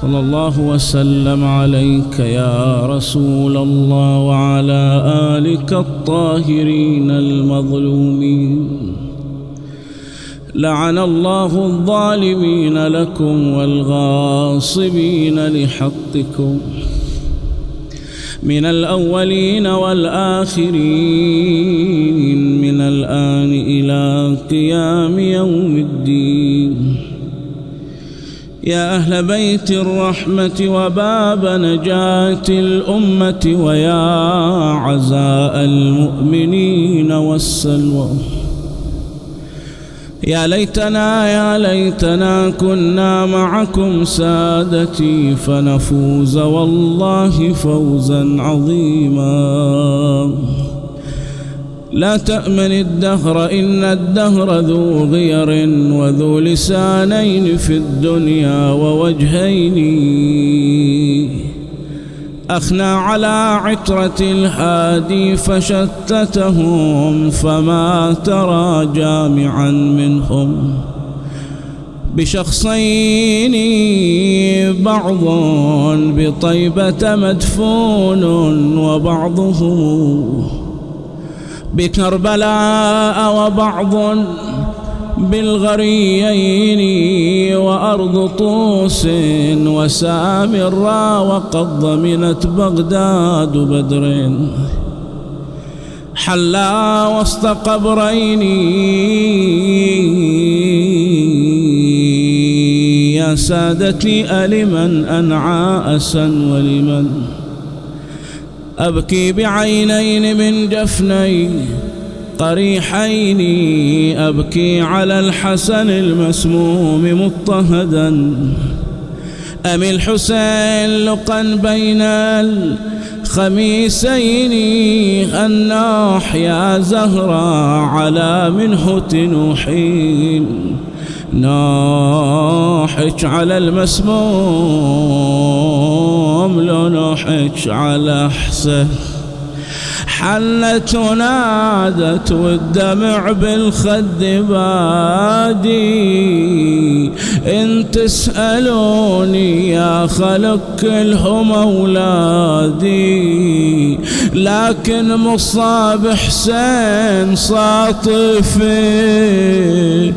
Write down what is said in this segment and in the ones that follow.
صلى الله وسلم عليك يا رسول الله وعلى آلك الطاهرين المظلومين. لعن الله الظالمين لكم والغاصبين لحقكم من الأولين والآخرين من الآن إلى قيام يوم الدين. يا أهل بيت الرحمة وباب نجاة الأمة ويا عزاء المؤمنين والسلوى، يا ليتنا كنا معكم سادتي فنفوز والله فوزا عظيما. لا تأمن الدهر إن الدهر ذو غير وذو لسانين في الدنيا ووجهين. أخنى على عترة الهادي فشتتهم فما ترى جامعا منهم بشخصين، بعض بطيبة مدفون وبعضهم بكربلاء وبعض بالغريين وأرض طوس وسامرا وقد ضمنت بغداد بدر حلا وسط قبرين. يا سادتي ألمن أنعى أسا ولمن أبكي بعينين من جفني قريحين، أبكي على الحسن المسموم مضطهدا أم الحسين لقا بين الخميسين. النوح يا زهرة على منهة نوحين، نوحك على المسموم لو نوحك على حسن. حنت ونادت والدمع بالخد بادي، إن تسألوني يا خلق كلهم أولادي، لكن مصاب حسين صاطفي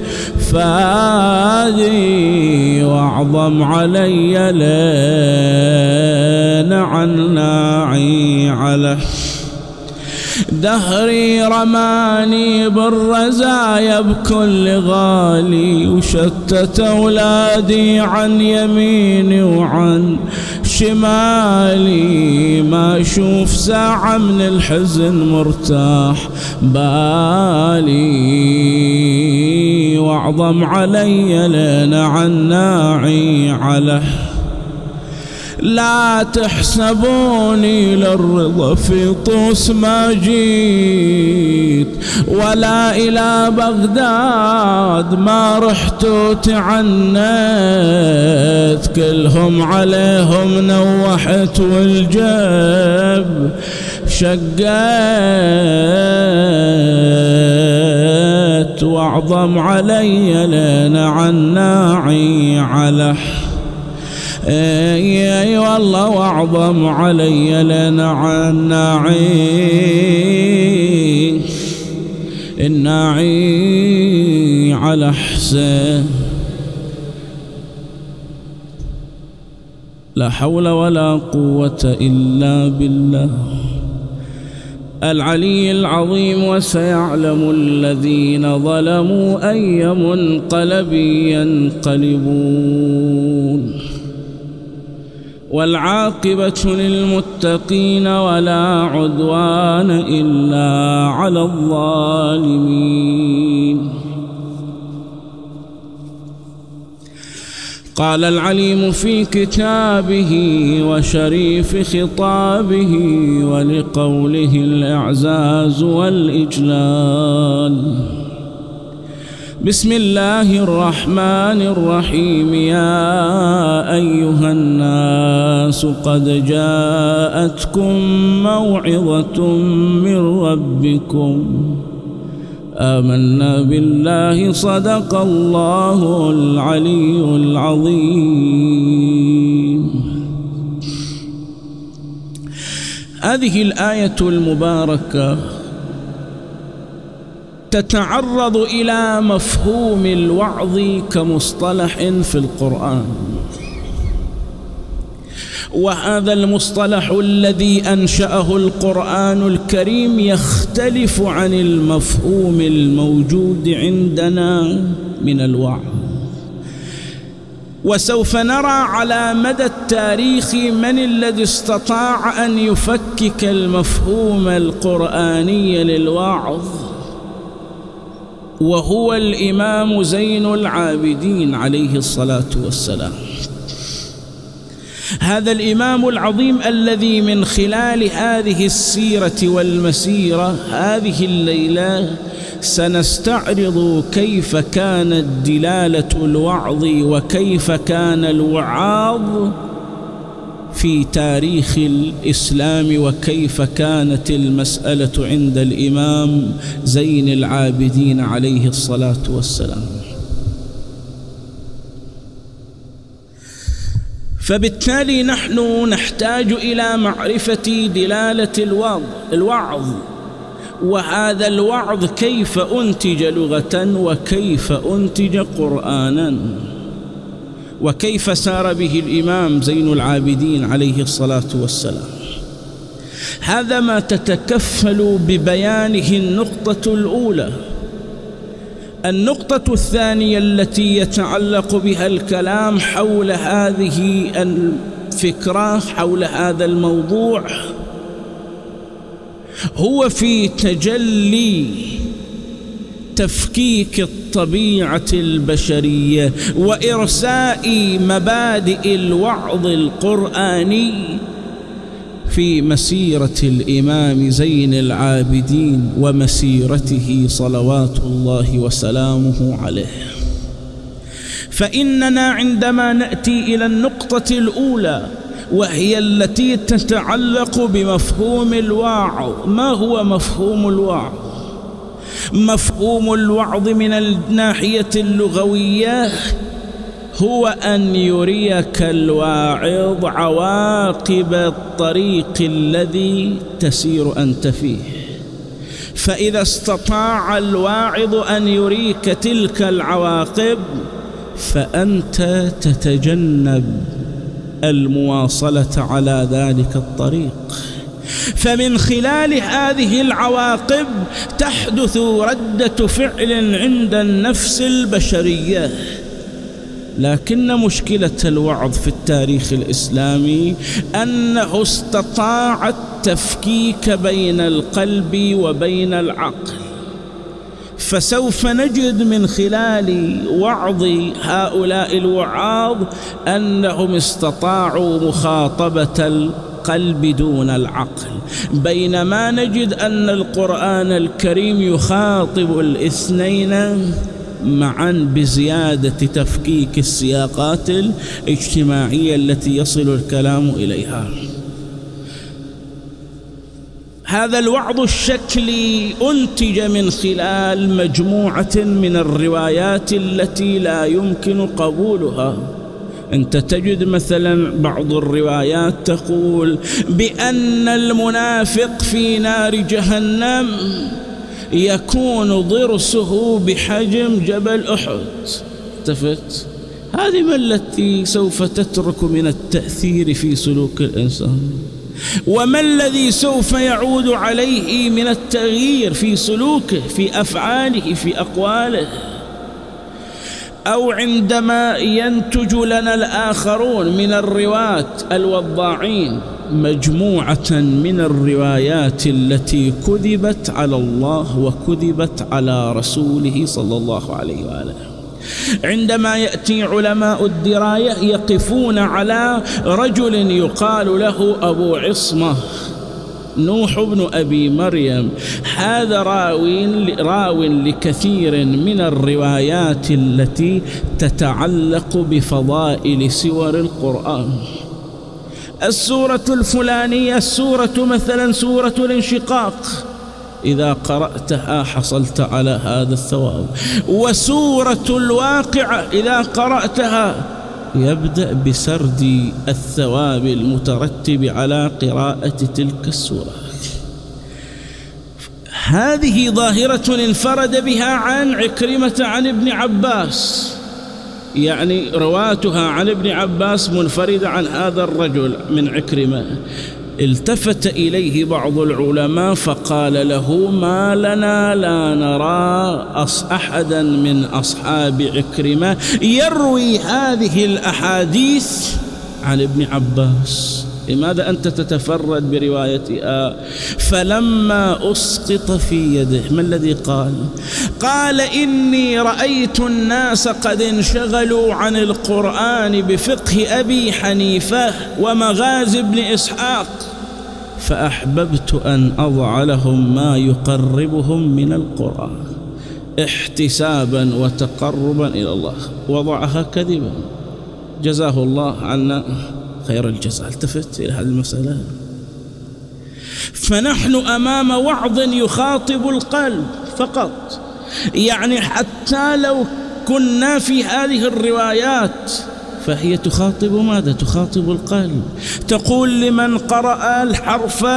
فادي وأعظم علي لين عن ناعي على دهري رماني بالرزايا بكل غالي، وشتت أولادي عن يميني وعن شمالي، ما أشوف ساعة من الحزن مرتاح بالي، وأعظم علي لنا عن ناعي على. لا تحسبوني للرضا في طوس ما جيت، ولا إلى بغداد ما رحت وتعنيت، كلهم عليهم نوحت والجب شقيت، وأعظم علي لنا عن ناعي على. اي والله واعظم علي لنا عن ناعي الناعي على حسين. لا حول ولا قوة إلا بالله العلي العظيم. وسيعلم الذين ظلموا أي منقلب ينقلبون، والعاقبة للمتقين ولا عدوان إلا على الظالمين. قال العليم في كتابه وشريف خطابه ولقوله الإعزاز والإجلال: بسم الله الرحمن الرحيم. يا أيها الناس قد جاءتكم موعظة من ربكم آمنا بالله صدق الله العلي العظيم. هذه الآية المباركة تتعرض إلى مفهوم الوعظ كمصطلح في القرآن، وهذا المصطلح الذي أنشأه القرآن الكريم يختلف عن المفهوم الموجود عندنا من الوعظ. وسوف نرى على مدى التاريخ من الذي استطاع أن يفكك المفهوم القرآني للوعظ، وهو الإمام زين العابدين عليه الصلاة والسلام. هذا الإمام العظيم الذي من خلال هذه السيرة والمسيرة هذه الليلة سنستعرض كيف كانت دلالة الوعظ وكيف كان الوعاظ في تاريخ الإسلام، وكيف كانت المسألة عند الإمام زين العابدين عليه الصلاة والسلام. فبالتالي نحن نحتاج إلى معرفة دلالة الوعظ، وهذا الوعظ كيف أنتج لغة وكيف أنتج قرآنا، وكيف سار به الإمام زين العابدين عليه الصلاة والسلام. هذا ما تتكفل ببيانه النقطة الأولى. النقطة الثانية التي يتعلق بها الكلام حول هذه الفكرة، حول هذا الموضوع، هو في تجلي تفكيك الطبيعة البشرية وإرساء مبادئ الوعظ القرآني في مسيرة الإمام زين العابدين ومسيرته صلوات الله وسلامه عليه. فإننا عندما نأتي إلى النقطة الأولى وهي التي تتعلق بمفهوم الوعظ، ما هو مفهوم الوعظ؟ مفهوم الوعظ من الناحية اللغوية هو أن يريك الواعظ عواقب الطريق الذي تسير أنت فيه. فإذا استطاع الواعظ أن يريك تلك العواقب فأنت تتجنب المواصلة على ذلك الطريق. فمن خلال هذه العواقب تحدث ردة فعل عند النفس البشرية. لكن مشكلة الوعظ في التاريخ الإسلامي أنه استطاع التفكيك بين القلب وبين العقل. فسوف نجد من خلال وعظ هؤلاء الوعاظ أنهم استطاعوا مخاطبة القلب دون العقل، بينما نجد أن القرآن الكريم يخاطب الاثنين معا بزيادة تفكيك السياقات الاجتماعية التي يصل الكلام إليها. هذا الوعظ الشكلي أنتج من خلال مجموعة من الروايات التي لا يمكن قبولها. أنت تجد مثلا بعض الروايات تقول بأن المنافق في نار جهنم يكون ضرسه بحجم جبل أحد. التفت، هذه ما التي سوف تترك من التأثير في سلوك الإنسان، وما الذي سوف يعود عليه من التغيير في سلوكه، في أفعاله، في أقواله. أو عندما ينتج لنا الآخرون من الرواة الوضاعين مجموعة من الروايات التي كذبت على الله وكذبت على رسوله صلى الله عليه وآله. عندما يأتي علماء الدراية يقفون على رجل يقال له أبو عصمة نوح بن أبي مريم، هذا راو لكثير من الروايات التي تتعلق بفضائل سور القرآن. السورة الفلانية، السورة مثلا سورة الانشقاق، إذا قرأتها حصلت على هذا الثواب. وسورة الواقعة إذا قرأتها يبدأ بسرد الثواب المترتب على قراءة تلك السورة. هذه ظاهرة انفرد بها عن عكرمة عن ابن عباس، يعني رواتها عن ابن عباس منفردة عن هذا الرجل من عكرمة. التفت إليه بعض العلماء فقال له: ما لنا لا نرى أحدا من أصحاب عكرمة يروي هذه الأحاديث عن ابن عباس، لماذا أنت تتفرد بروايتها؟ فلما أسقط في يده ما الذي قال؟ قال: إني رأيت الناس قد انشغلوا عن القرآن بفقه أبي حنيفة ومغازي ابن إسحاق، فأحببت أن أضع لهم ما يقربهم من القرآن احتسابا وتقربا إلى الله. وضعها كذبا، جزاه الله عنا خير الجزاء. التفت إلى هذه المسألة. فنحن أمام وعظ يخاطب القلب فقط، يعني حتى لو كنا في هذه الروايات فهي تخاطب ماذا؟ تخاطب القلب. تقول: لمن قرأ الحرف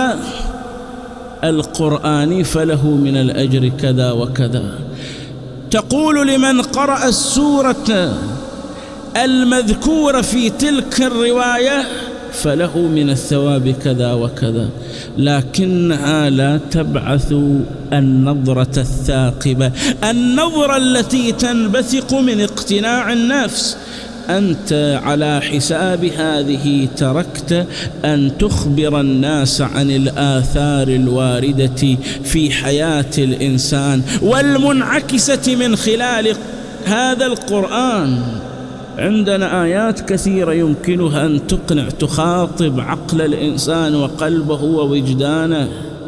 القرآني فله من الأجر كذا وكذا. تقول: لمن قرأ السورة المذكورة في تلك الرواية فله من الثواب كذا وكذا، لكنها لا تبعث النظرة الثاقبة، النظرة التي تنبثق من اقتناع النفس. أنت على حساب هذه تركت أن تخبر الناس عن الآثار الواردة في حياة الإنسان والمنعكسة من خلال هذا القرآن. عندنا آيات كثيرة يمكنها أن تقنع، تخاطب عقل الإنسان وقلبه ووجدانه،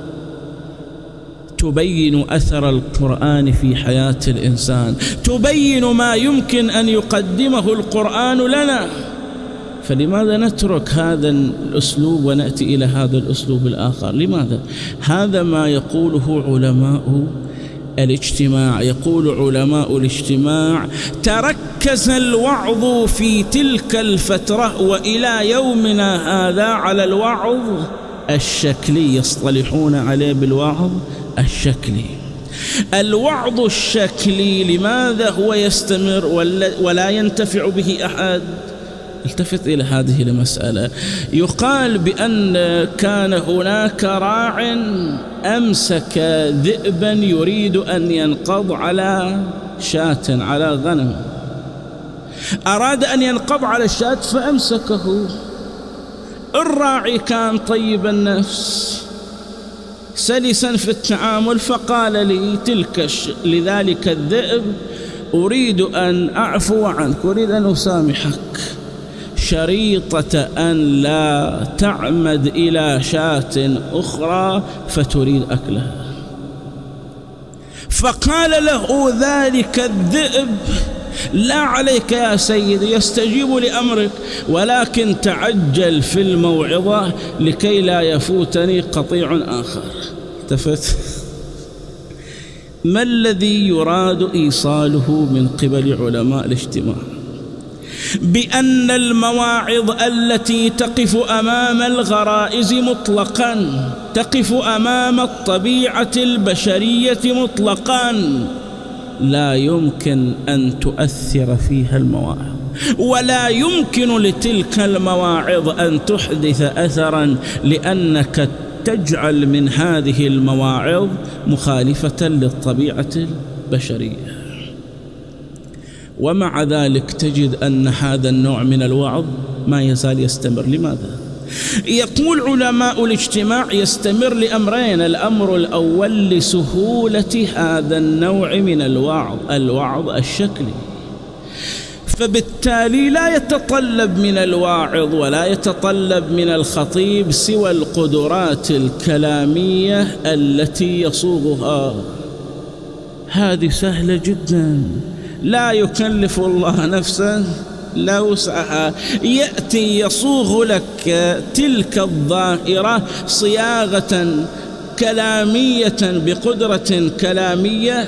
تبين أثر القرآن في حياة الإنسان، تبين ما يمكن أن يقدمه القرآن لنا. فلماذا نترك هذا الأسلوب ونأتي إلى هذا الأسلوب الآخر؟ لماذا؟ هذا ما يقوله علماء الاجتماع. يقول علماء الاجتماع: تركز الوعظ في تلك الفترة وإلى يومنا هذا على الوعظ الشكلي، يصطلحون عليه بالوعظ الشكلي. الوعظ الشكلي لماذا هو يستمر ولا ينتفع به أحد؟ التفت إلى هذه المسألة. يقال بأن كان هناك راع أمسك ذئبا يريد أن ينقض على شاة، على غنم، أراد أن ينقض على الشاة فأمسكه. الراعي كان طيب النفس سلسا في التعامل، فقال لذلك الذئب: أريد أن أعفو عنك، أريد أن أسامحك، شريطة أن لا تعمد إلى شاة أخرى فتريد أكلها. فقال له ذلك الذئب: لا عليك يا سيدي، يستجيب لأمرك، ولكن تعجل في الموعظة لكي لا يفوتني قطيع آخر. التفت. ما الذي يراد إيصاله من قبل علماء الاجتماع؟ بأن المواعظ التي تقف أمام الغرائز مطلقا، تقف أمام الطبيعة البشرية مطلقا، لا يمكن أن تؤثر فيها المواعظ، ولا يمكن لتلك المواعظ أن تحدث أثرا، لأنك تجعل من هذه المواعظ مخالفة للطبيعة البشرية. ومع ذلك تجد أن هذا النوع من الوعظ ما يزال يستمر. لماذا؟ يقول علماء الاجتماع: يستمر لأمرين. الأمر الأول لسهولة هذا النوع من الوعظ الشكلي، فبالتالي لا يتطلب من الواعظ ولا يتطلب من الخطيب سوى القدرات الكلامية التي يصوغها. هذه سهلة جدا، لا يكلف الله نفسا لا وسعها، يأتي يصوغ لك تلك الظاهرة صياغة كلامية بقدرة كلامية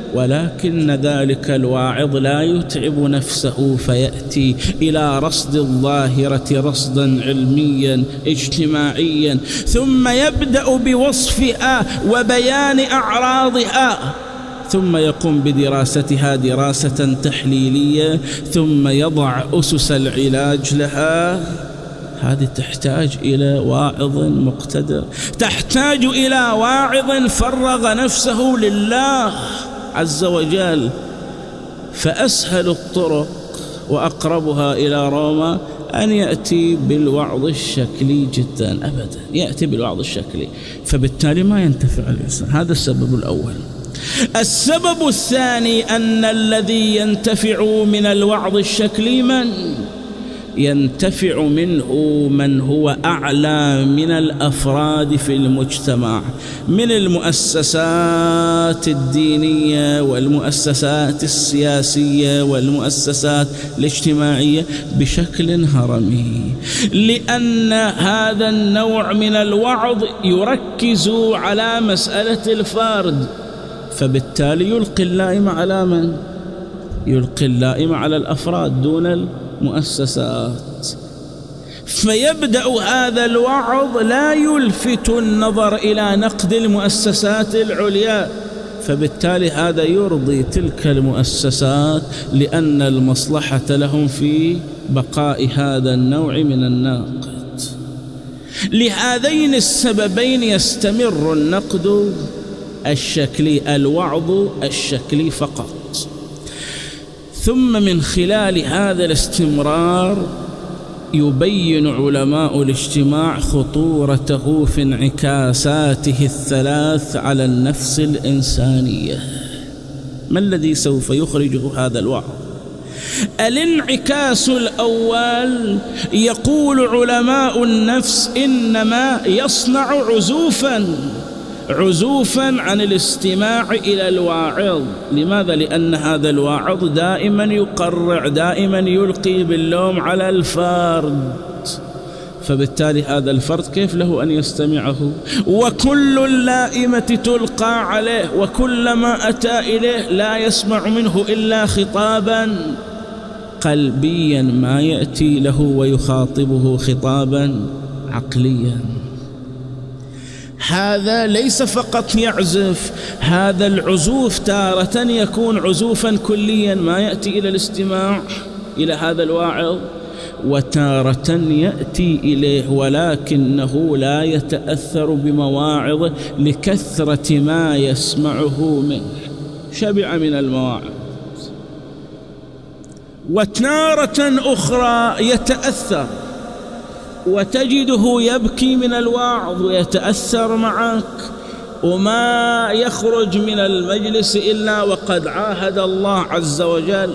ولكن ذلك الواعظ لا يتعب نفسه فيأتي إلى رصد الظاهرة رصدا علميا اجتماعيا، ثم يبدأ بوصفها وبيان أعراضها، ثم يقوم بدراستها دراسة تحليلية، ثم يضع أسس العلاج لها. هذه تحتاج إلى واعظ مقتدر، تحتاج إلى واعظ فرغ نفسه لله عز وجل. فأسهل الطرق وأقربها إلى روما أن يأتي بالوعظ الشكلي جدا، أبدا يأتي بالوعظ الشكلي، فبالتالي ما ينتفع الإنسان. هذا السبب الأول. السبب الثاني أن الذي ينتفع من الوعظ الشكلي من ينتفع منه من هو أعلى من الأفراد في المجتمع، من المؤسسات الدينية والمؤسسات السياسية والمؤسسات الاجتماعية بشكل هرمي، لأن هذا النوع من الوعظ يركز على مسألة الفرد، فبالتالي يلقي اللائم على من؟ يلقي اللائم على الأفراد دون المؤسسات. فيبدأ هذا الوعظ لا يلفت النظر إلى نقد المؤسسات العليا، فبالتالي هذا يرضي تلك المؤسسات لأن المصلحة لهم في بقاء هذا النوع من الناقد. لهذين السببين يستمر النقد الشكلي، الوعظ الشكلي فقط. ثم من خلال هذا الاستمرار يبين علماء الاجتماع خطورته في انعكاساته الثلاث على النفس الإنسانية. ما الذي سوف يخرجه هذا الوعظ؟ الانعكاس الأول يقول علماء النفس إنما يصنع عزوفا عن الاستماع إلى الواعظ. لماذا؟ لأن هذا الواعظ دائما يقرع، دائما يلقي باللوم على الفرد، فبالتالي هذا الفرد كيف له أن يستمعه؟ وكل اللائمة تلقى عليه، وكلما أتى إليه لا يسمع منه إلا خطابا قلبيا، ما يأتي له ويخاطبه خطابا عقليا. هذا ليس فقط يعزف، هذا العزوف تارة يكون عزوفا كليا ما يأتي إلى الاستماع إلى هذا الواعظ، وتارة يأتي إليه ولكنه لا يتأثر بمواعظه لكثرة ما يسمعه منه، شبع من المواعظ. وتارة أخرى يتأثر وتجده يبكي من الوعظ ويتأثر معك، وما يخرج من المجلس إلا وقد عاهد الله عز وجل.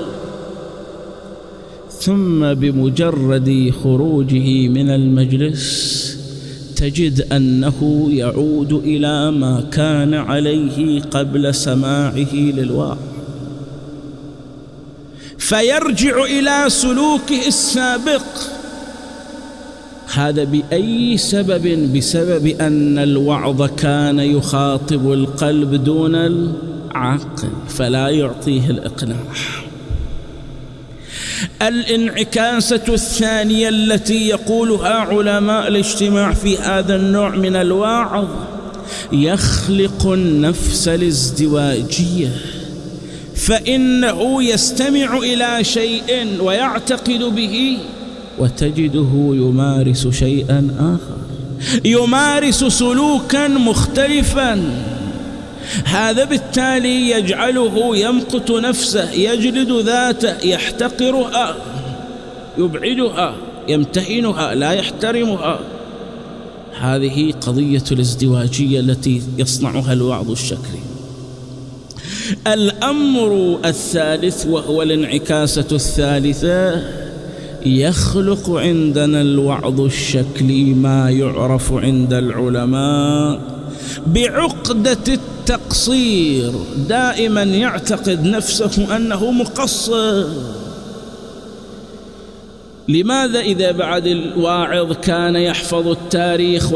ثم بمجرد خروجه من المجلس تجد أنه يعود إلى ما كان عليه قبل سماعه للواعظ، فيرجع إلى سلوكه السابق. هذا بأي سبب؟ بسبب أن الوعظ كان يخاطب القلب دون العقل، فلا يعطيه الإقناع. الانعكاسة الثانية التي يقولها علماء الاجتماع في هذا النوع من الوعظ يخلق النفس الازدواجية، فإنه يستمع إلى شيء ويعتقد به وتجده يمارس شيئا آخر، يمارس سلوكا مختلفا. هذا بالتالي يجعله يمقت نفسه، يجلد ذاته، يحتقرها، يبعدها، يمتهنها، لا يحترمها. هذه قضية الازدواجية التي يصنعها الوعظ الشكلي. الأمر الثالث وهو الانعكاسة الثالثة، يخلق عندنا الوعظ الشكلي ما يعرف عند العلماء بعقدة التقصير. دائما يعتقد نفسه أنه مقصر. لماذا؟ إذا بعد الواعظ كان يحفظ التاريخ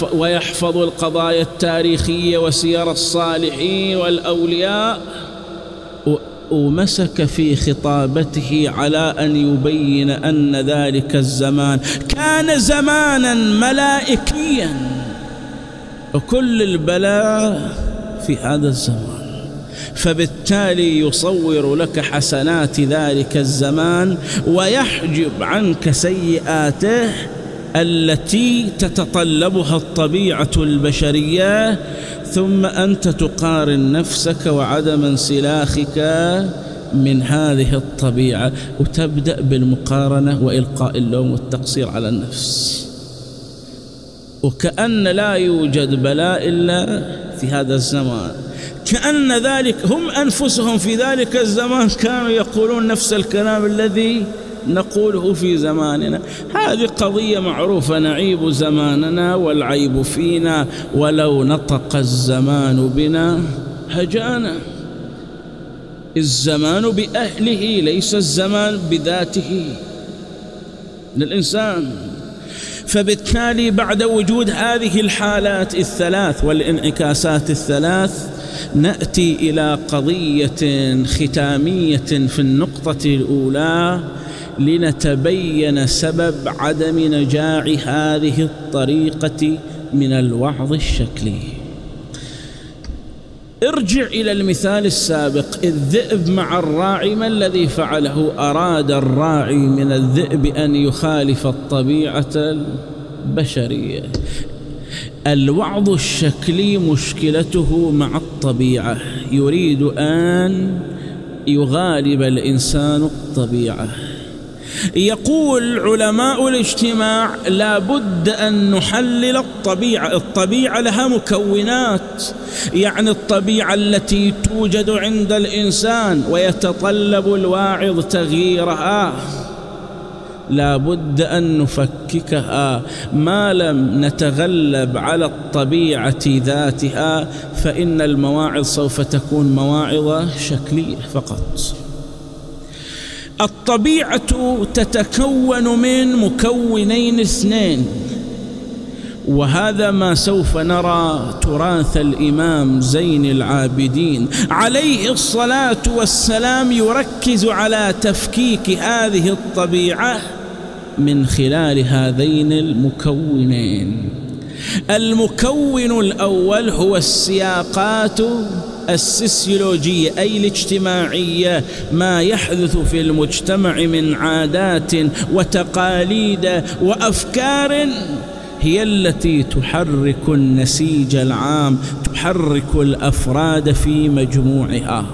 ويحفظ القضايا التاريخية وسير الصالحين والأولياء، ومسك في خطابته على أن يبين أن ذلك الزمان كان زمانا ملائكيا، وكل البلاء في هذا الزمان، فبالتالي يصور لك حسنات ذلك الزمان ويحجب عنك سيئاته التي تتطلبها الطبيعة البشرية، ثم أنت تقارن نفسك وعدم انسلاخك من هذه الطبيعة، وتبدأ بالمقارنة وإلقاء اللوم والتقصير على النفس، وكأن لا يوجد بلاء إلا في هذا الزمان، كأن ذلك هم أنفسهم في ذلك الزمان كانوا يقولون نفس الكلام الذي نقوله في زماننا. هذه قضية معروفة، نعيب زماننا والعيب فينا، ولو نطق الزمان بنا هجانا. الزمان بأهله، ليس الزمان بذاته للإنسان. فبالتالي بعد وجود هذه الحالات الثلاث والانعكاسات الثلاث، نأتي إلى قضية ختامية في النقطة الأولى لنتبين سبب عدم نجاح هذه الطريقة من الوعظ الشكلي. ارجع إلى المثال السابق، الذئب مع الراعي، ما الذي فعله؟ أراد الراعي من الذئب أن يخالف الطبيعة البشرية. الوعظ الشكلي مشكلته مع الطبيعة، يريد أن يغالب الإنسان الطبيعة. يقول علماء الاجتماع لا بد أن نحلل الطبيعة. الطبيعة لها مكونات، يعني الطبيعة التي توجد عند الإنسان ويتطلب الواعظ تغييرها لا بد أن نفككها. ما لم نتغلب على الطبيعة ذاتها فإن المواعظ سوف تكون مواعظ شكلية فقط. الطبيعة تتكون من مكونين اثنين، وهذا ما سوف نرى تراث الإمام زين العابدين عليه الصلاة والسلام يركز على تفكيك هذه الطبيعة من خلال هذين المكونين. المكون الأول هو السياقات السوسيولوجية أي الاجتماعية، ما يحدث في المجتمع من عادات وتقاليد وأفكار هي التي تحرك النسيج العام، تحرك الأفراد في مجموعها.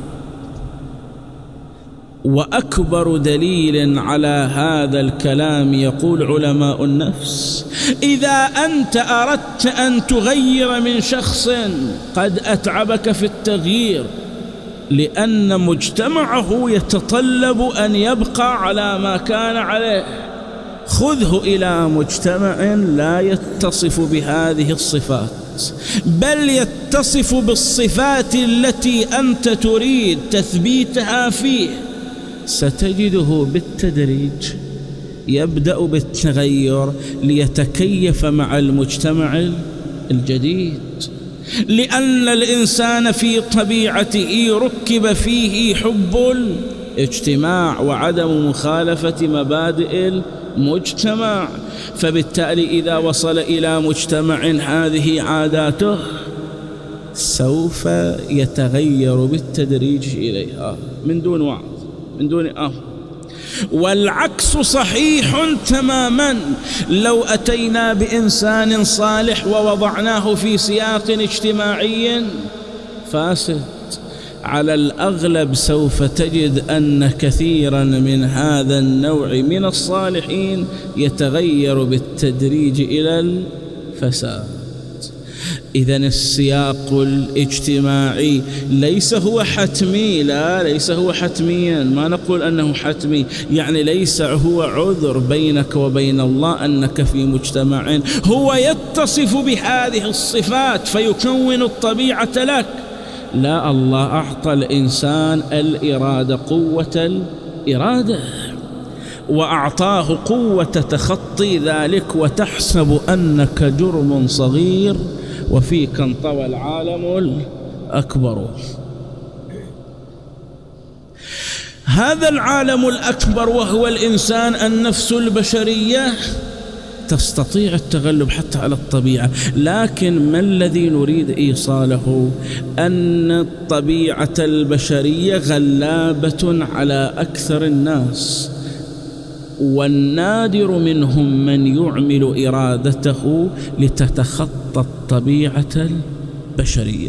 وأكبر دليل على هذا الكلام يقول علماء النفس: إذا أنت أردت أن تغير من شخص قد أتعبك في التغيير لأن مجتمعه يتطلب أن يبقى على ما كان عليه، خذه إلى مجتمع لا يتصف بهذه الصفات، بل يتصف بالصفات التي أنت تريد تثبيتها فيه، ستجده بالتدريج يبدأ بالتغير ليتكيف مع المجتمع الجديد، لأن الإنسان في طبيعته ركب فيه حب الاجتماع وعدم مخالفة مبادئ المجتمع. فبالتالي إذا وصل إلى مجتمع هذه عاداته سوف يتغير بالتدريج إليها من دون وعظ، من دون والعكس صحيح تماما. لو أتينا بإنسان صالح ووضعناه في سياق اجتماعي فاسد، على الأغلب سوف تجد أن كثيرا من هذا النوع من الصالحين يتغير بالتدريج إلى الفساد. إذن السياق الاجتماعي ليس هو حتمي، لا ليس هو حتميا، ما نقول أنه حتمي، يعني ليس هو عذر بينك وبين الله أنك في مجتمع هو يتصف بهذه الصفات فيكون الطبيعة لك. لا، الله أعطى الإنسان الإرادة، قوة الإرادة، وأعطاه قوة تخطي ذلك، وتحسب أنك جرم صغير وفيك انطوى العالم الأكبر. هذا العالم الأكبر وهو الإنسان، النفس البشرية تستطيع التغلب حتى على الطبيعة، لكن ما الذي نريد إيصاله؟ أن الطبيعة البشرية غلابة على أكثر الناس، والنادر منهم من يعمل إرادته لتتخطى الطبيعة البشرية.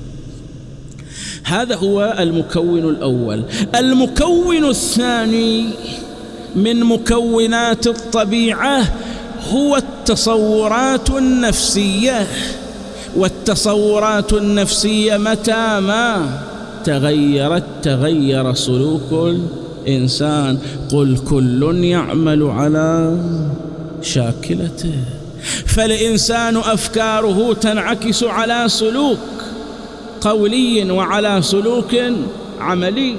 هذا هو المكون الأول. المكون الثاني من مكونات الطبيعة هو التصورات النفسية. والتصورات النفسية متى ما تغيرت تغير سلوك الإنسان. قل كل يعمل على شاكلته. فالإنسان أفكاره تنعكس على سلوك قولي وعلى سلوك عملي.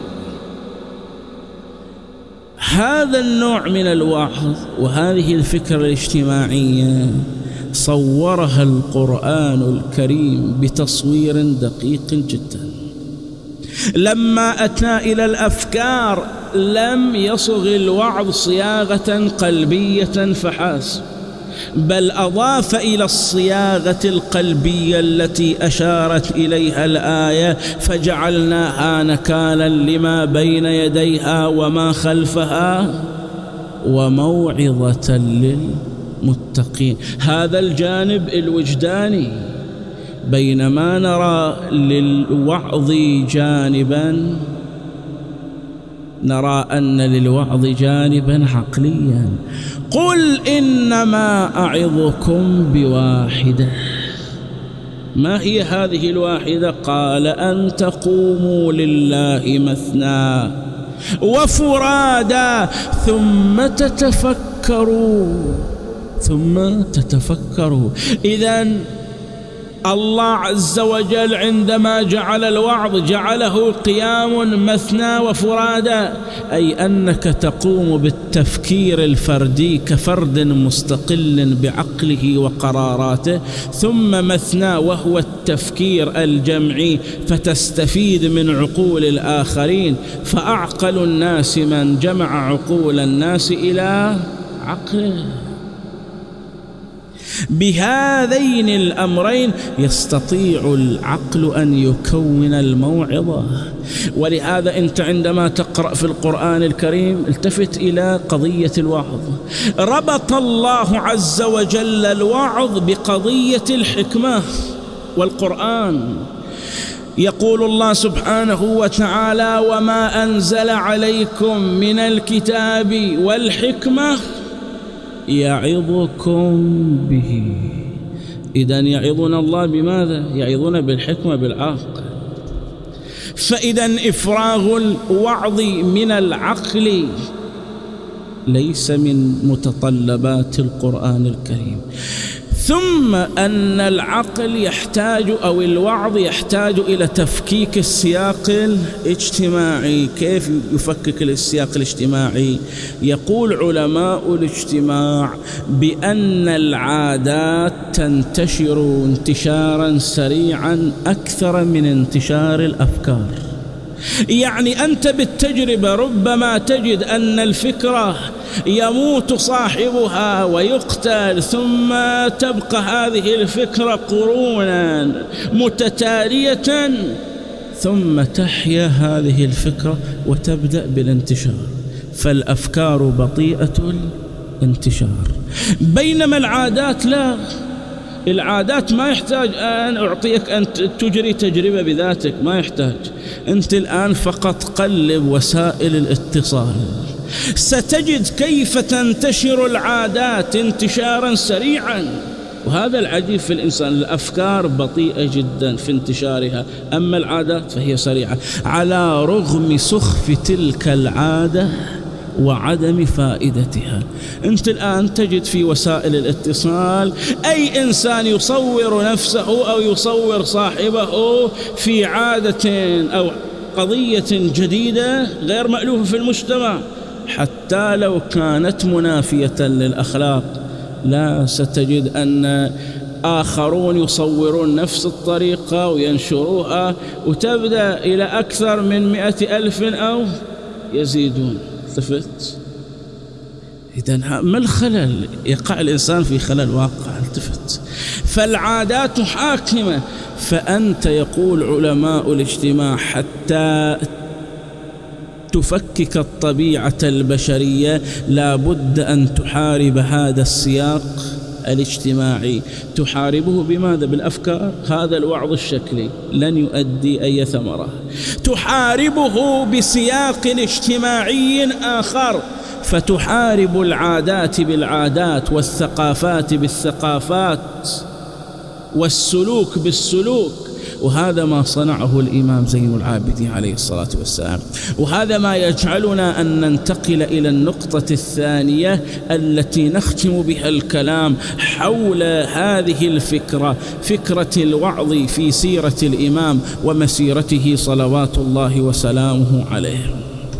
هذا النوع من الوعظ وهذه الفكرة الاجتماعية صورها القرآن الكريم بتصوير دقيق جدا. لما أتى إلى الأفكار لم يصغ الوعظ صياغة قلبية فحسب، بل أضاف إلى الصياغة القلبية التي أشارت إليها الآية فجعلناها نكالا لما بين يديها وما خلفها وموعظة للمتقين. هذا الجانب الوجداني. بينما نرى للوعظ جانبا، نرى أن للوعظ جانبا عقليا. قل إنما أعظكم بواحدة. ما هي هذه الواحدة؟ قال أن تقوموا لله مثنى وفرادا ثم تتفكروا. إذن الله عز وجل عندما جعل الوعظ جعله قيام مثنى وفرادا، أي أنك تقوم بالتفكير الفردي كفرد مستقل بعقله وقراراته، ثم مثنى وهو التفكير الجمعي فتستفيد من عقول الآخرين. فأعقل الناس من جمع عقول الناس إلى عقله. بهذين الأمرين يستطيع العقل أن يكون الموعظة. ولهذا أنت عندما تقرأ في القرآن الكريم التفت إلى قضية الوعظ. ربط الله عز وجل الوعظ بقضية الحكمة والقرآن. يقول الله سبحانه وتعالى وما أنزل عليكم من الكتاب والحكمة يعظكم به. إذن يعظنا الله بماذا؟ يعظنا بالحكمة بالعقل. فإذن إفراغ الوعظ من العقل ليس من متطلبات القرآن الكريم. ثم أن العقل يحتاج أو الوعظ يحتاج إلى تفكيك السياق الاجتماعي. كيف يفكك السياق الاجتماعي؟ يقول علماء الاجتماع بأن العادات تنتشر انتشارا سريعا أكثر من انتشار الأفكار. يعني أنت بالتجربة ربما تجد أن الفكرة يموت صاحبها ويقتل، ثم تبقى هذه الفكرة قرونا متتالية، ثم تحيا هذه الفكرة وتبدأ بالانتشار. فالأفكار بطيئة الانتشار. بينما العادات لا. العادات ما يحتاج أن أعطيك أن تجري تجربة بذاتك، ما يحتاج. أنت الآن فقط قلب وسائل الاتصال، ستجد كيف تنتشر العادات انتشارا سريعا. وهذا العجيب في الإنسان، الأفكار بطيئة جدا في انتشارها، أما العادات فهي سريعة، على رغم سخف تلك العادة وعدم فائدتها. أنت الآن تجد في وسائل الاتصال أي إنسان يصور نفسه أو يصور صاحبه في عادة أو قضية جديدة غير مألوفة في المجتمع، حتى لو كانت منافية للأخلاق. لا، ستجد أن آخرون يصورون نفس الطريقة وينشروها، وتبدأ إلى أكثر من 100,000 أو يزيدون. التفت. إذن ما الخلل؟ يقع الإنسان في خلل واقع. التفت. فالعادات حاكمة. فأنت يقول علماء الاجتماع حتى تفكك الطبيعة البشرية لا بد أن تحارب هذا السياق الاجتماعي. تحاربه بماذا؟ بالأفكار. هذا الوعظ الشكلي لن يؤدي أي ثمرة. تحاربه بسياق اجتماعي آخر، فتحارب العادات بالعادات والثقافات بالثقافات والسلوك بالسلوك. وهذا ما صنعه الإمام زين العابدين عليه الصلاة والسلام. وهذا ما يجعلنا أن ننتقل إلى النقطة الثانية التي نختم بها الكلام حول هذه الفكرة، فكرة الوعظ في سيرة الإمام ومسيرته صلوات الله وسلامه عليه.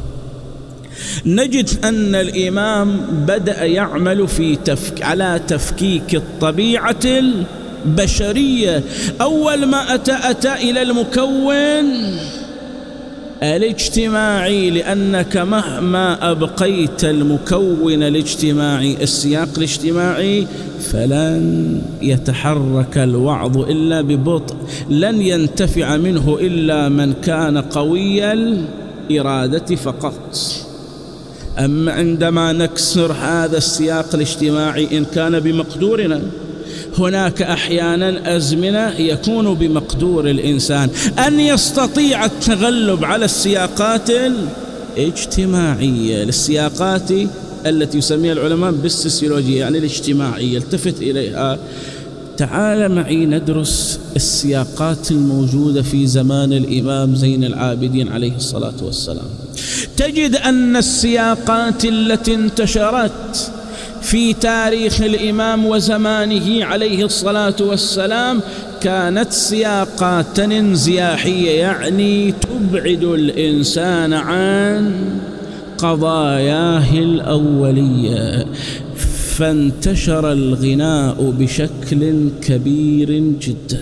نجد أن الإمام بدأ يعمل على تفكيك الطبيعة البشرية. أول ما أتى إلى المكون الاجتماعي، لأنك مهما أبقيت المكون الاجتماعي، السياق الاجتماعي، فلن يتحرك الوعظ إلا ببطء، لن ينتفع منه إلا من كان قوي الإرادة فقط. أما عندما نكسر هذا السياق الاجتماعي إن كان بمقدورنا، هناك أحيانا أزمنة يكون بمقدور الإنسان أن يستطيع التغلب على السياقات الاجتماعية، للسياقات التي يسميها العلماء بالسوسيولوجيا، يعني الاجتماعية. التفت إليها. تعال معي ندرس السياقات الموجودة في زمان الإمام زين العابدين عليه الصلاة والسلام. تجد أن السياقات التي انتشرت في تاريخ الإمام وزمانه عليه الصلاة والسلام كانت سياقات انزياحية، يعني تبعد الإنسان عن قضاياه الأولية. فانتشر الغناء بشكل كبير جدا،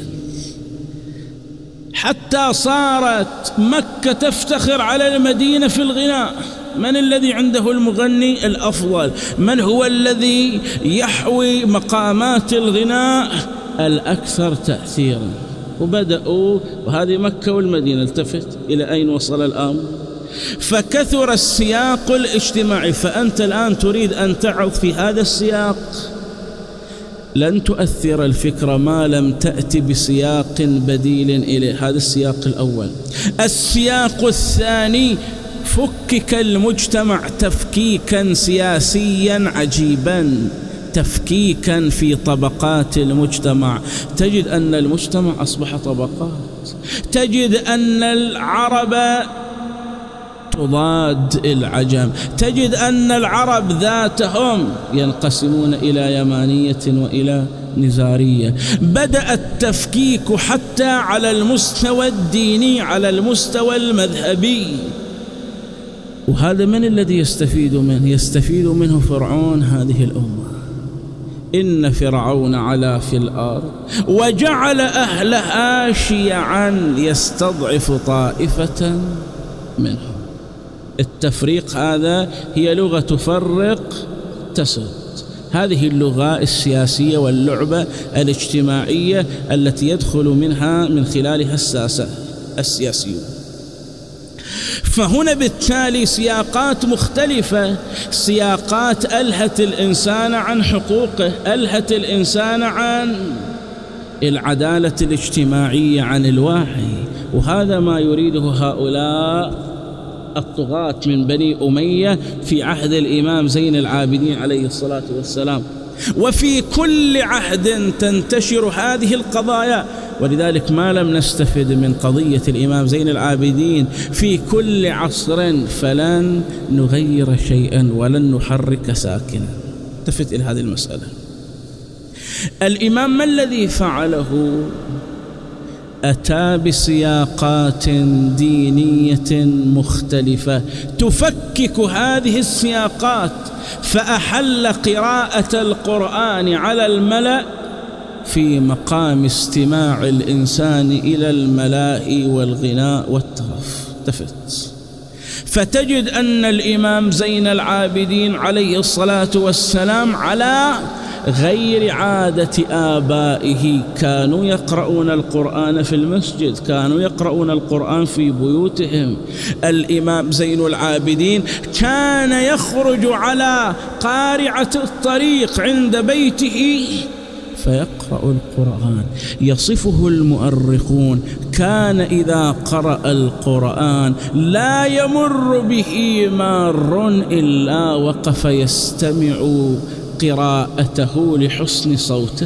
حتى صارت مكة تفتخر على المدينة في الغناء. من الذي عنده المغني الأفضل؟ من هو الذي يحوي مقامات الغناء الأكثر تأثيرا؟ وبدأوا، وهذه مكة والمدينة. التفت إلى أين وصل الأمر. فكثر السياق الاجتماعي. فأنت الآن تريد أن تعظ في هذا السياق، لن تؤثر الفكرة ما لم تأتي بسياق بديل إليه. هذا السياق الأول. السياق الثاني: فكك المجتمع تفكيكا سياسيا عجيبا، تفكيكا في طبقات المجتمع. تجد أن المجتمع أصبح طبقات. تجد أن العرب تضاد العجم. تجد أن العرب ذاتهم ينقسمون إلى يمانية وإلى نزارية. بدأ التفكيك حتى على المستوى الديني، على المستوى المذهبي. وهذا من الذي يستفيد منه؟ يستفيد منه فرعون هذه الأمة. إن فرعون علا في الأرض وجعل أهلها شيعا يستضعف طائفة منهم. التفريق هذا هي لغة تفرق تسد. هذه اللغة السياسية واللعبة الاجتماعية التي يدخل من خلالها السياسيون. فهنا بالتالي سياقات مختلفة، سياقات ألهت الإنسان عن حقوقه، ألهت الإنسان عن العدالة الاجتماعية، عن الوعي. وهذا ما يريده هؤلاء الطغاة من بني أمية في عهد الإمام زين العابدين عليه الصلاة والسلام. وفي كل عهد تنتشر هذه القضايا. ولذلك ما لم نستفد من قضية الإمام زين العابدين في كل عصر فلن نغير شيئا ولن نحرك ساكنا. التفت إلى هذه المسألة. الإمام ما الذي فعله؟ أتى بسياقات دينية مختلفة تفكك هذه السياقات، فأحل قراءة القرآن على الملأ في مقام استماع الإنسان إلى الملاهي والغناء والترف. التفت. فتجد أن الإمام زين العابدين عليه الصلاة والسلام على غير عادة آبائه، كانوا يقرؤون القرآن في المسجد، كانوا يقرؤون القرآن في بيوتهم. الإمام زين العابدين كان يخرج على قارعة الطريق عند بيته فيقرأ القرآن. يصفه المؤرخون كان إذا قرأ القرآن لا يمر به مار إلا وقف يستمع قراءته لحسن صوته.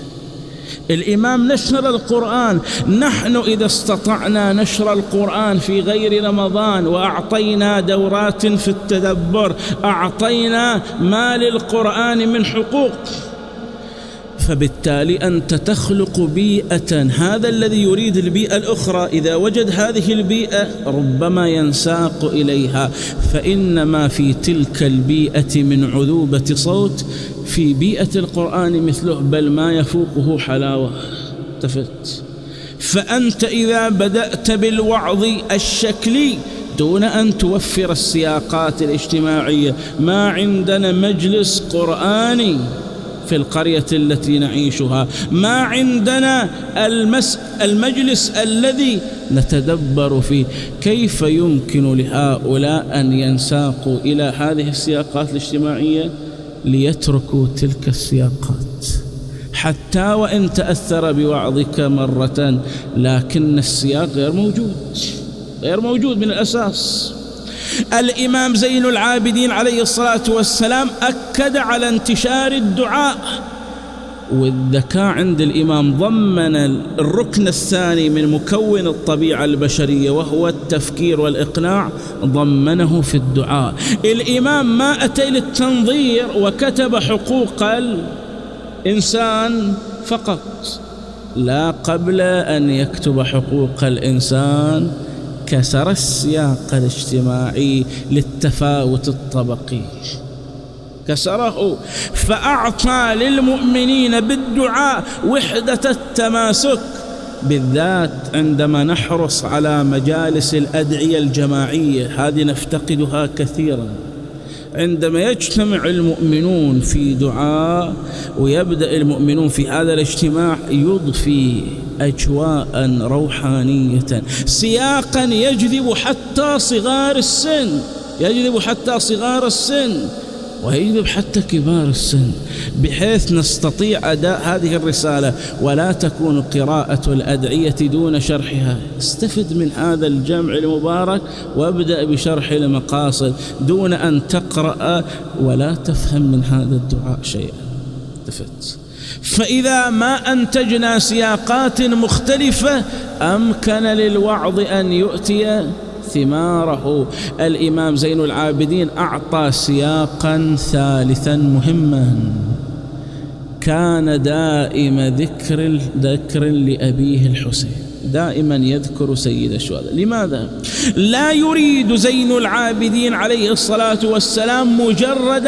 الإمام نشر القرآن. نحن إذا استطعنا نشر القرآن في غير رمضان وأعطينا دورات في التدبر، أعطينا ما للقرآن من حقوق، فبالتالي أنت تخلق بيئة. هذا الذي يريد البيئة الأخرى إذا وجد هذه البيئة ربما ينساق إليها، فإنما في تلك البيئة من عذوبة صوت في بيئة القرآن مثله، بل ما يفوقه حلاوة. تفت. فأنت إذا بدأت بالوعظ الشكلي دون أن توفر السياقات الاجتماعية، ما عندنا مجلس قرآني في القرية التي نعيشها، ما عندنا المجلس الذي نتدبر فيه، كيف يمكن لهؤلاء أن ينساقوا إلى هذه السياقات الاجتماعية ليتركوا تلك السياقات؟ حتى وإن تأثر بوعظك مرة، لكن السياق غير موجود من الأساس. الإمام زين العابدين عليه الصلاة والسلام أكد على انتشار الدعاء، والذكاء عند الإمام ضمن الركن الثاني من مكون الطبيعة البشرية وهو التفكير والإقناع، ضمنه في الدعاء. الإمام ما أتى للتنظير وكتب حقوق الإنسان فقط، لا، قبل أن يكتب حقوق الإنسان كسر السياق الاجتماعي للتفاوت الطبقي، كسره، فأعطى للمؤمنين بالدعاء وحدة التماسك، بالذات عندما نحرص على مجالس الأدعية الجماعية، هذه نفتقدها كثيرا. عندما يجتمع المؤمنون في دعاء ويبدأ المؤمنون في هذا الاجتماع يضفي أجواء روحانية، سياقا يجذب حتى صغار السن، ويجذب حتى كبار السن، بحيث نستطيع أداء هذه الرسالة ولا تكون قراءة الأدعية دون شرحها. استفد من هذا الجمع المبارك وابدأ بشرح المقاصد دون أن تقرأ ولا تفهم من هذا الدعاء شيئا. استفدت. فإذا ما أنتجنا سياقات مختلفة أمكن للوعظ أن يؤتي ثماره. الإمام زين العابدين أعطى سياقا ثالثا مهما، كان دائم ذكر لأبيه الحسين، دائما يذكر سيد الشهداء. لماذا؟ لا يريد زين العابدين عليه الصلاة والسلام مجرد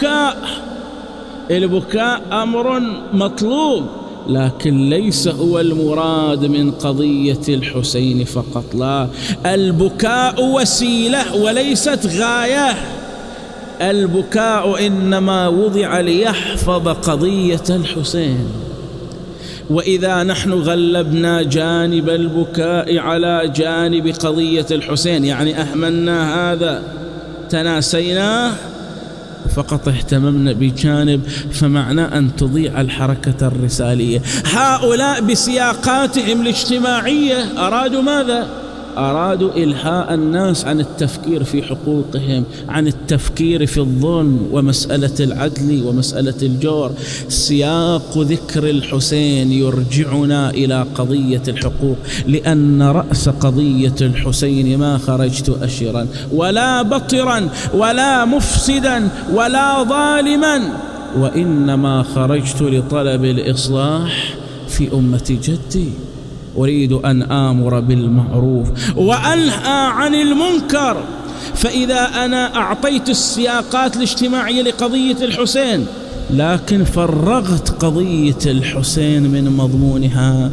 البكاء أمر مطلوب، لكن ليس هو المراد من قضية الحسين فقط، لا، البكاء وسيلة وليست غاية. البكاء إنما وضع ليحفظ قضية الحسين، وإذا نحن غلبنا جانب البكاء على جانب قضية الحسين، يعني أهملنا هذا، تناسيناه، فقط اهتممنا بجانب، فمعنى أن تضيع الحركة الرسالية. هؤلاء بسياقاتهم الاجتماعية أرادوا ماذا؟ أرادوا إلهاء الناس عن التفكير في حقوقهم، عن التفكير في الظلم ومسألة العدل ومسألة الجور. سياق ذكر الحسين يرجعنا إلى قضية الحقوق، لأن رأس قضية الحسين ما خرجت أشرا ولا بطرا ولا مفسدا ولا ظالما، وإنما خرجت لطلب الإصلاح في أمة جدي. أريد أن آمر بالمعروف وأنهى عن المنكر. فإذا أنا أعطيت السياقات الاجتماعية لقضية الحسين لكن فرغت قضية الحسين من مضمونها،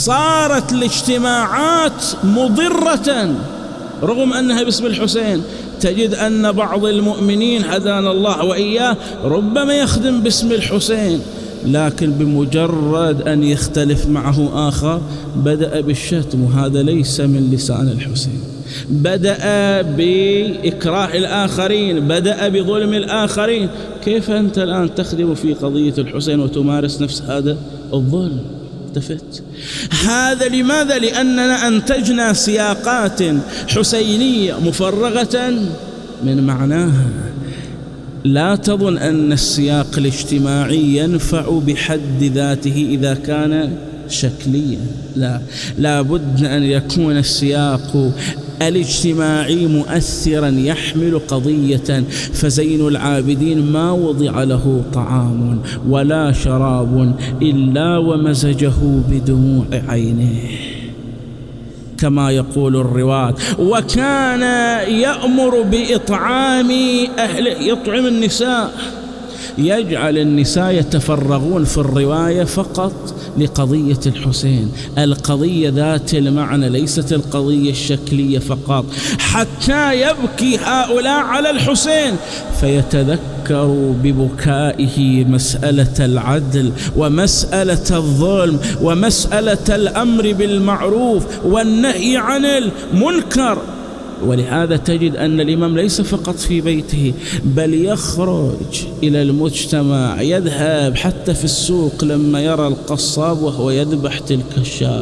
صارت الاجتماعات مضرة رغم أنها باسم الحسين، تجد أن بعض المؤمنين هدانا الله وإياه ربما يخدم باسم الحسين، لكن بمجرد أن يختلف معه آخر بدأ بالشتم، وهذا ليس من لسان الحسين. بدأ بإكراه الآخرين، بدأ بظلم الآخرين. كيف أنت الآن تخدم في قضية الحسين وتمارس نفس هذا الظلم؟ التفت. هذا لماذا؟ لأننا أنتجنا سياقات حسينية مفرغة من معناها. لا تظن أن السياق الاجتماعي ينفع بحد ذاته إذا كان شكليا، لا بد أن يكون السياق الاجتماعي مؤثرا يحمل قضية. فزين العابدين ما وضع له طعام ولا شراب إلا ومزجه بدموع عينه كما يقول الرواة، وكان يأمر بإطعام أهله، يطعم النساء، يجعل النساء يتفرغون في الرواية فقط لقضية الحسين، القضية ذات المعنى ليست القضية الشكلية فقط، حتى يبكي هؤلاء على الحسين فيتذكروا ببكائه مسألة العدل ومسألة الظلم ومسألة الأمر بالمعروف والنهي عن المنكر. ولهذا تجد أن الإمام ليس فقط في بيته، بل يخرج إلى المجتمع، يذهب حتى في السوق لما يرى القصاب وهو يذبح تلك الشاة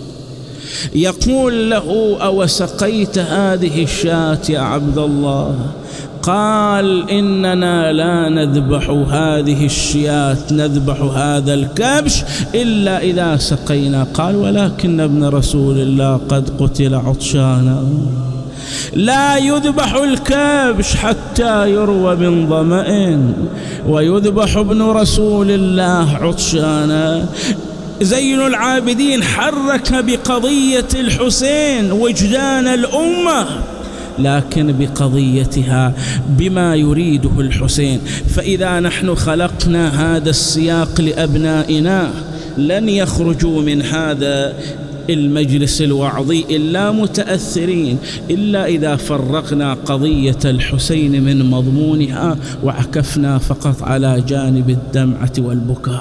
يقول له: أو سقيت هذه الشاة يا عبد الله؟ قال: إننا لا نذبح هذه الشياة، نذبح هذا الكبش إلا إذا سقينا. قال: ولكن ابن رسول الله قد قتل عطشانا. لا يذبح الكبش حتى يروى من ظمأ، ويذبح ابن رسول الله عطشانا. زين العابدين حرك بقضية الحسين وجدان الأمة، لكن بقضيتها بما يريده الحسين. فإذا نحن خلقنا هذا السياق لأبنائنا لن يخرجوا من هذا المجلس الوعظي إلا متأثرين، إلا إذا فرقنا قضية الحسين من مضمونها وعكفنا فقط على جانب الدمعة والبكاء.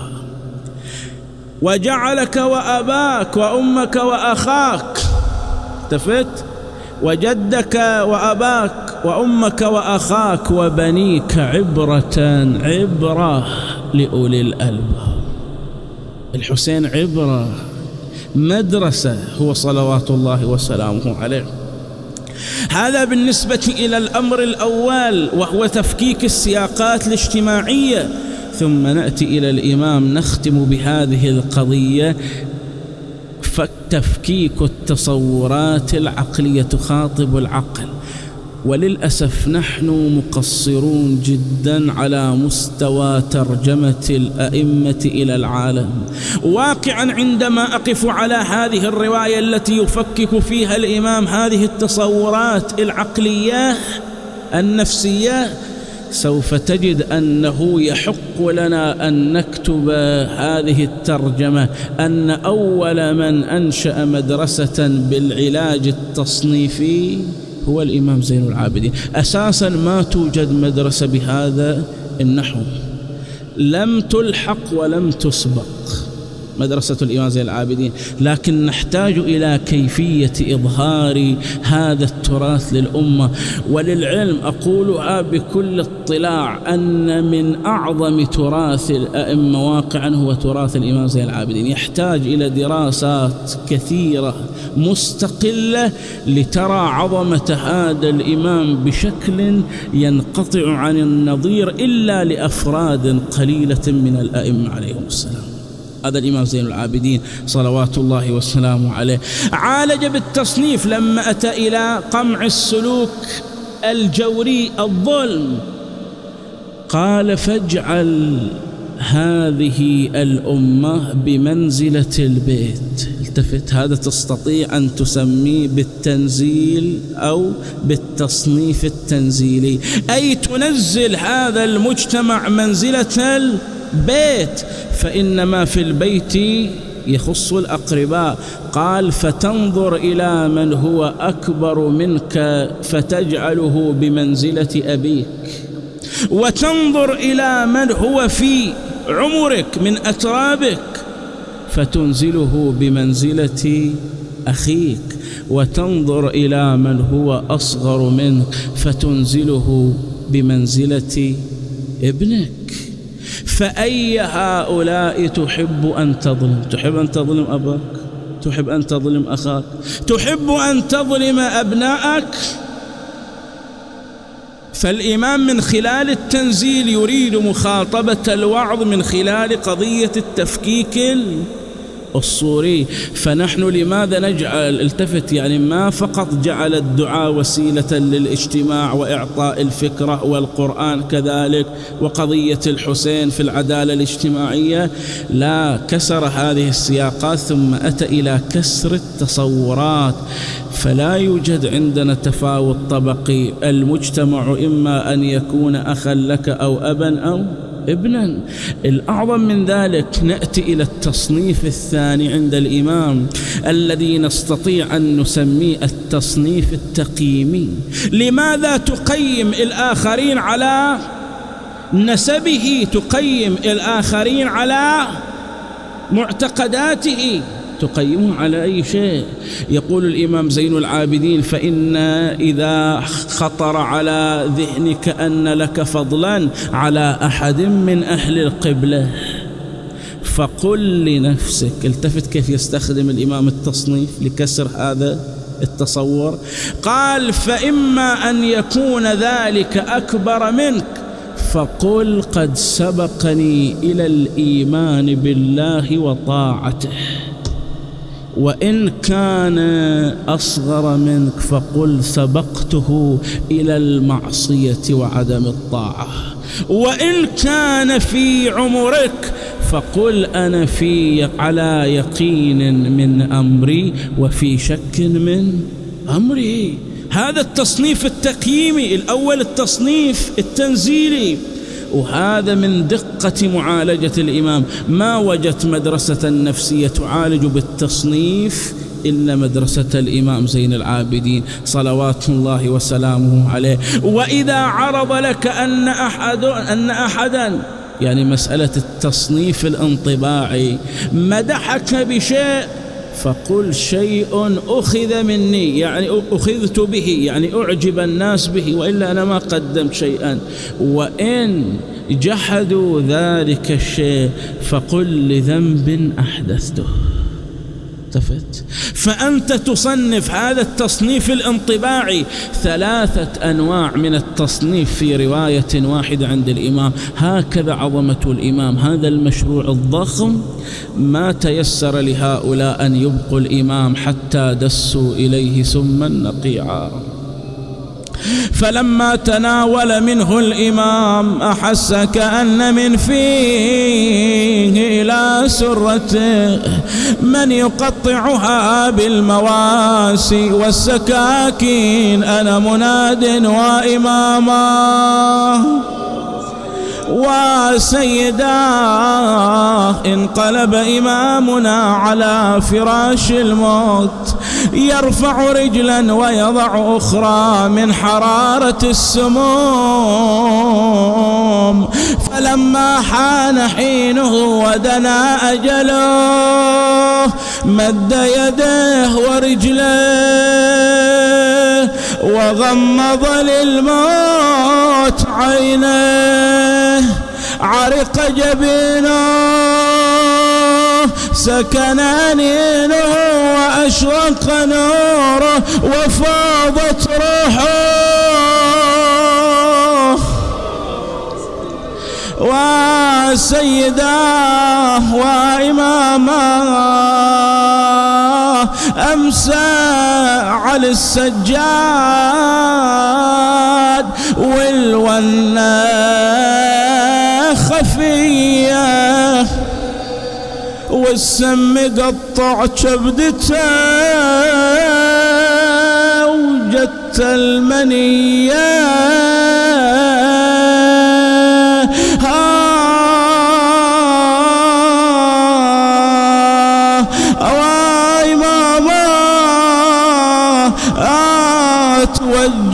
وجعلك وأباك وأمك وأخاك، التفت، وجدك وأباك وأمك وأخاك وبنيك عبرة لأولي الألباب. الحسين عبرة، مدرسة، هو صلوات الله وسلامه عليه. هذا بالنسبة إلى الأمر الأول وهو تفكيك السياقات الاجتماعية. ثم نأتي إلى الإمام نختم بهذه القضية، تفكيك التصورات العقلية تخاطب العقل. وللأسف نحن مقصرون جدا على مستوى ترجمة الأئمة إلى العالم. واقعا عندما أقف على هذه الرواية التي يفكك فيها الإمام هذه التصورات العقلية النفسية، سوف تجد أنه يحق لنا أن نكتب هذه الترجمة: أن أول من أنشأ مدرسة بالعلاج التصنيفي هو الإمام زين العابدين. أساسا ما توجد مدرسة بهذا النحو، لم تلحق ولم تسبق مدرسة الإمام زين العابدين، لكن نحتاج إلى كيفية إظهار هذا التراث للأمة. وللعلم أقولها بكل اطلاع أن من أعظم تراث الأئمة واقعا هو تراث الإمام زين العابدين، يحتاج إلى دراسات كثيرة مستقلة لترى عظمة هذا الإمام بشكل ينقطع عن النظير إلا لأفراد قليلة من الأئمة عليهم السلام. هذا الإمام زين العابدين صلوات الله وسلامه عليه عالج بالتصنيف لما أتى إلى قمع السلوك الجوري الظلم. قال: فاجعل هذه الأمة بمنزلة البيت. التفت، هذا تستطيع أن تسميه بالتنزيل أو بالتصنيف التنزيلي، أي تنزل هذا المجتمع منزلة البيت، فإن ما في البيت يخص الأقرباء. قال فتنظر إلى من هو أكبر منك فتجعله بمنزلة أبيك، وتنظر إلى من هو في عمرك من أترابك فتنزله بمنزلة أخيك، وتنظر إلى من هو أصغر منك فتنزله بمنزلة ابنك. فأي هؤلاء تحب أن تظلم؟ تحب أن تظلم أباك؟ تحب أن تظلم أخاك؟ تحب أن تظلم أبنائك؟ فالإمام من خلال التنزيل يريد مخاطبة الوعظ من خلال قضية التفكيك الصوري. فنحن لماذا نجعل التفت يعني ما فقط جعل الدعاء وسيلة للاجتماع وإعطاء الفكرة، والقرآن كذلك، وقضية الحسين في العدالة الاجتماعية، لا، كسر هذه السياقات ثم أتى إلى كسر التصورات. فلا يوجد عندنا تفاوت طبقي، المجتمع إما أن يكون أخا لك أو أبا أو ابنا. الأعظم من ذلك نأتي إلى التصنيف الثاني عند الإمام الذي نستطيع أن نسميه التصنيف التقييمي. لماذا تقيم الآخرين على نسبه؟ تقيم الآخرين على معتقداته؟ تقيمه على أي شيء؟ يقول الإمام زين العابدين: فإن إذا خطر على ذهنك أن لك فضلا على أحد من أهل القبلة فقل لنفسك. التفت كيف يستخدم الإمام التصنيف لكسر هذا التصور. قال: فإما أن يكون ذلك أكبر منك فقل قد سبقني إلى الإيمان بالله وطاعته، وإن كان أصغر منك فقل سبقته إلى المعصية وعدم الطاعة، وإن كان في عمرك فقل أنا على يقين من أمري وفي شك من أمري. هذا التصنيف التقييمي الأول، التصنيف التنزيلي، وهذا من دقة معالجة الإمام. ما وجدت مدرسة نفسية تعالج بالتصنيف إلا مدرسة الإمام زين العابدين صلوات الله وسلامه عليه. وإذا عرض لك أن أحدا يعني مسألة التصنيف الانطباعي مدحك بشيء فقل شيء أخذ مني، يعني أخذت به، يعني أعجب الناس به، وإلا أنا ما قدمت شيئا. وإن جحدوا ذلك الشيء فقل لذنب أحدثته. التفت. فأنت تصنف هذا التصنيف الانطباعي 3 أنواع من التصنيف في رواية واحدة عند الإمام. هكذا عظمة الإمام. هذا المشروع الضخم ما تيسر لهؤلاء أن يبقوا الإمام حتى دسوا إليه سما نقيعا. فلما تناول منه الإمام أحس كأن من فيه إلى سرته من يقطعها بالمواسي والسكاكين. أنا مناد وإماما وسيداه. انقلب إمامنا على فراش الموت يرفع رجلا ويضع أخرى من حرارة السموم. فلما حان حينه ودنا أجله مد يديه ورجله وغمض للموت عينيه. عرق جبينه سكن أنينه وأشرق نوره وفاضت روحه. وسيداه وإماماه أمسى على السجاد والونة خفية والسم قطع كبدته وجت المنية.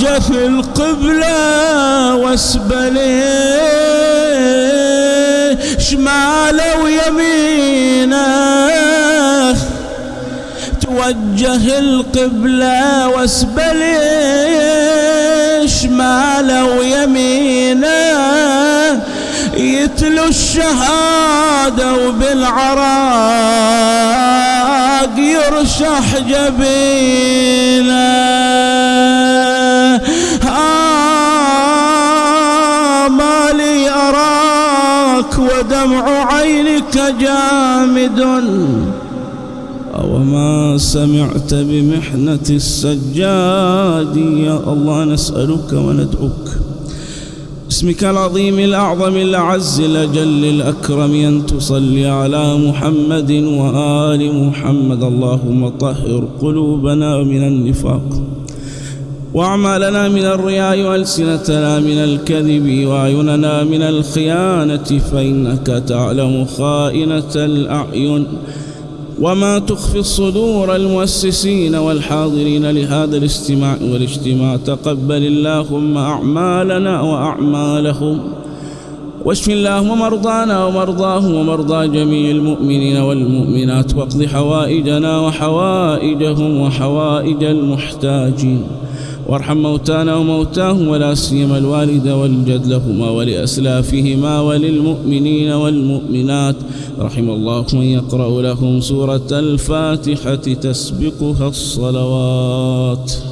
توجه القبلة واسبله شماله ويمينه، توجه القبلة واسبله شماله ويمينه، يتلو الشهادة وبالعراق يرشح جبينه. ما لي أراك ودمع عينك جامد، أوما سمعت بمحنة السجاد. يا الله نسألك وندعوك باسمك العظيم الأعظم الأعز الأجل الأكرم أن تصلي على محمد وآل محمد. اللهم طهر قلوبنا من النفاق وأعمالنا من الرياء وألسنتنا من الكذب وأعيننا من الخيانة، فإنك تعلم خائنة الأعين وما تخفي الصدور. المؤسسين والحاضرين لهذا الاستماع والاجتماع تقبل اللهم أعمالنا وأعمالهم، واشف اللهم مرضانا ومرضاهم ومرضى جميع المؤمنين والمؤمنات، واقض حوائجنا وحوائجهم وحوائج المحتاجين، وارحم موتانا وموتاهم، ولا سيما الوالد والجد لهما ولأسلافهما وللمؤمنين والمؤمنات. رحم الله من يقرأ لهم سورة الفاتحة تسبقها الصلوات.